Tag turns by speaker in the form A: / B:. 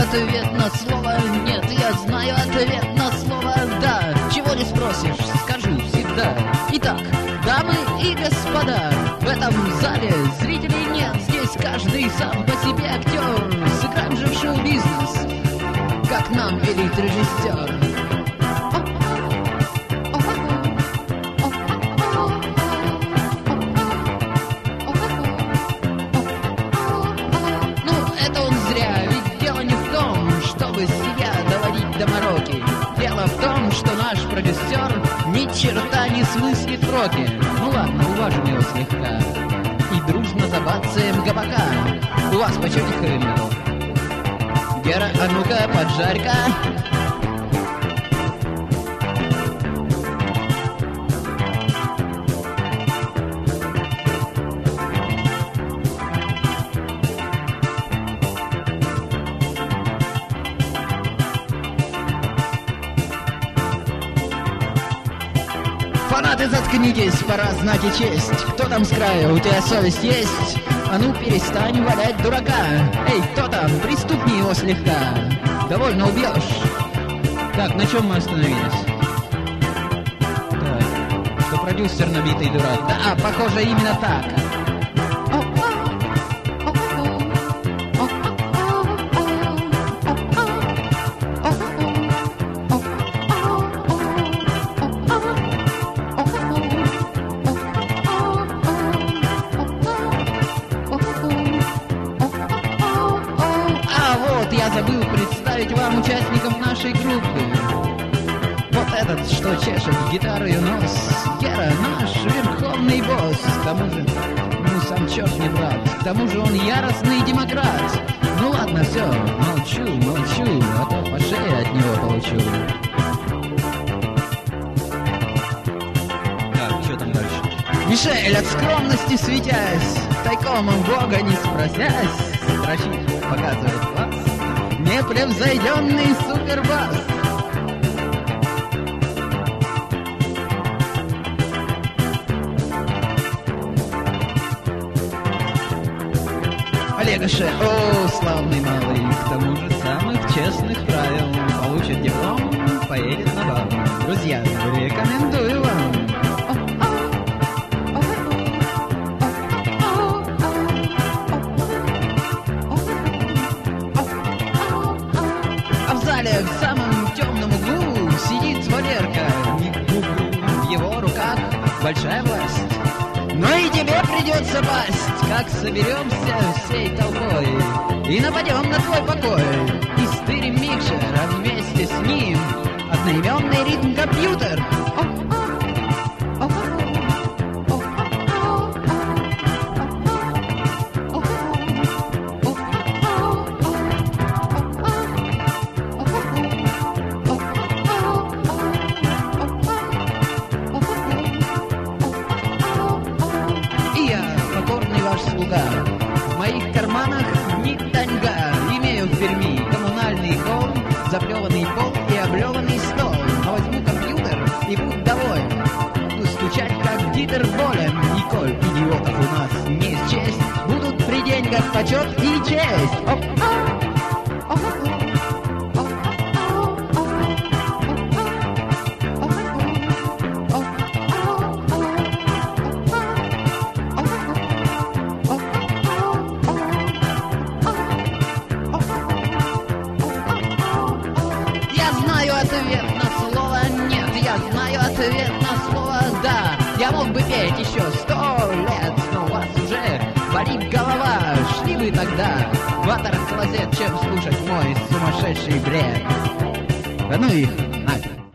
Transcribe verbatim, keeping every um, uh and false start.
A: ответ на слово «нет», я знаю ответ на слово «да». Чего не спросишь, скажу всегда. Итак, дамы и господа, в этом зале зрителей нет. Здесь каждый сам по себе актер. Сыграем же в шоу-бизнес, как нам велит режиссер. До мороки. Дело в том, что наш продюсер ни черта не смыслит в роке. Ну ладно, уважим его слегка и дружно забацаем габака. У вас по чём хренел? Гера, а ну-ка, поджарь-ка. Фанаты, заткнитесь, пора знать и честь. Кто там с краю, у тебя совесть есть? А ну перестань валять дурака. Эй, кто там, приступни его слегка. Довольно убьешь. Так, на чем мы остановились? Так, что продюсер набитый дурак. Да, похоже, именно так. Я забыл представить вам участников нашей группы. Вот этот, что чешет гитарой нос. Гера, наш верховный босс. К тому же, ну сам черт не брат. К тому же он яростный демократ. Ну ладно, все, молчу, молчу, а то по шее от него получу. Так, что там дальше? Мишель, от скромности светясь, тайком у Бога не спросясь, строчит, показывает класс. Непревзойденный супербас. Олегаша, о, славный малый, к тому же самых честных правил, получит диплом, поедет на бал. Друзья, рекомендую вам. В самом темном углу сидит Валерка, в его руках большая власть. Но и тебе придется пасть, как соберемся всей толпой и нападем на твой покой. И стырим микшер, а вместе с ним одноименный ритм-компьютер. В моих карманах ни таньга. Имею в Перми коммунальный холл, заплеванный пол и облеванный стол. Но возьму компьютер и будь доволен. Буду стучать, как Дитер Болен. И коль идиотов у нас не счесть, будут при деньгах почет и честь. Оп. Ответ на слово «нет», я знаю ответ на слово «да». Я мог бы петь еще сто лет, но у вас уже болит голова. Шли вы тогда в атор-клозет, чем слушать мой сумасшедший бред. Да ну их нафиг.